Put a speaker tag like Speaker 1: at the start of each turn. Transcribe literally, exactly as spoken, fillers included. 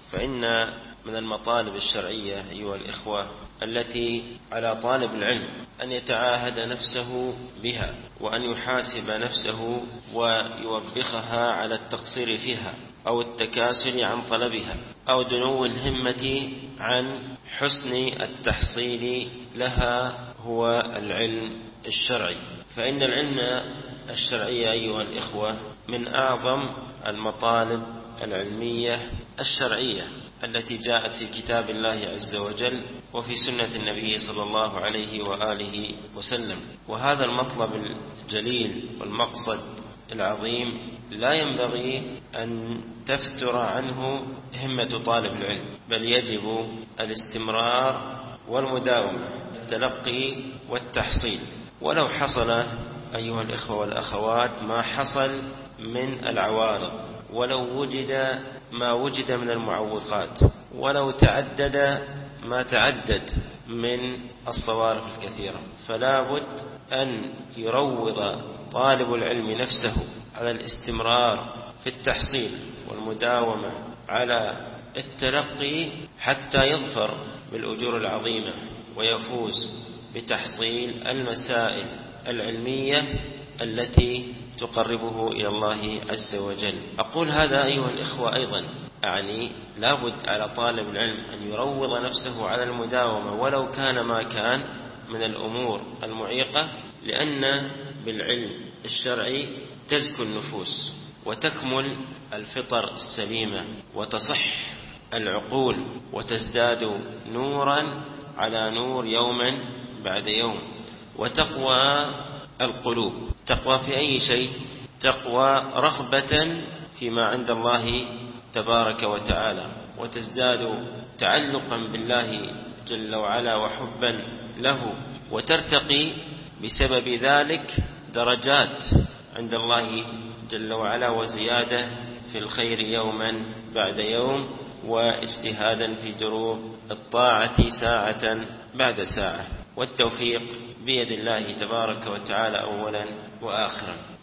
Speaker 1: فإن من المطالب الشرعية أيها الإخوة التي على طالب العلم أن يتعاهد نفسه بها، وأن يحاسب نفسه ويوبخها على التقصير فيها أو التكاسل عن طلبها أو دنو الهمة عن حسن التحصيل لها، هو العلم الشرعي. فإن العلم الشرعي أيها الإخوة من أعظم المطالب العلمية الشرعية التي جاءت في كتاب الله عز وجل وفي سنة النبي صلى الله عليه وآله وسلم. وهذا المطلب الجليل والمقصد العظيم لا ينبغي أن تفتر عنه همة طالب العلم، بل يجب الاستمرار والمداومة، التلقي والتحصيل، ولو حصل أيها الإخوة والأخوات ما حصل من العوارض، ولو وجد ما وجد من المعوقات، ولو تعدد ما تعدد من الصوارف الكثيرة، فلا بد أن يروض طالب العلم نفسه على الاستمرار في التحصيل والمداومة على التلقي حتى يظفر بالأجور العظيمة ويفوز بتحصيل المسائل العلمية التي تقربه إلى الله عز وجل. أقول هذا أيها الإخوة أيضا أعني لابد على طالب العلم أن يروض نفسه على المداومة ولو كان ما كان من الأمور المعيقة، لأن بالعلم الشرعي تزكو النفوس وتكمل الفطر السليمة وتصح العقول وتزداد نورا على نور يوما بعد يوم، وتقوى القلوب. تقوى في أي شيء؟ تقوى رغبة فيما عند الله تبارك وتعالى، وتزداد تعلقا بالله جل وعلا وحبا له، وترتقي بسبب ذلك درجات عند الله جل وعلا، وزيادة في الخير يوما بعد يوم، واجتهادا في دروب الطاعة ساعة بعد ساعة. والتوفيق بيد الله تبارك وتعالى أولا وآخرا.